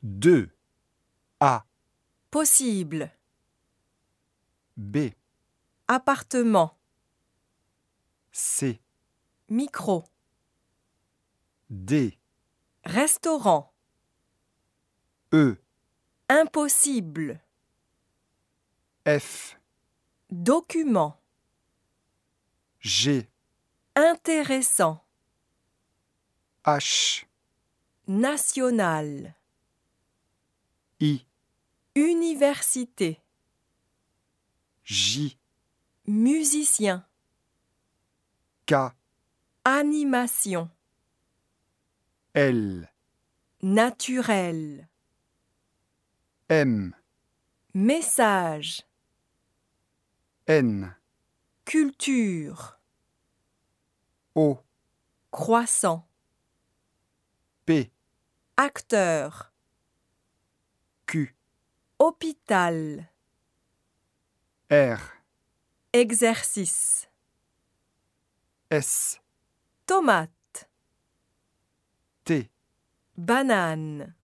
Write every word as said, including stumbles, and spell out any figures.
deux. A. Possible. B. Appartement. C. Micro. D. Restaurant. E. Impossible. F. Document. G. Intéressant. H. National. I. Université. J. Musicien. K. Animation. L. Naturel. M. Message. N. Culture. O. Croissant. P. Acteur. Q. Hôpital. R. Exercice. S. Tomate. T. Banane.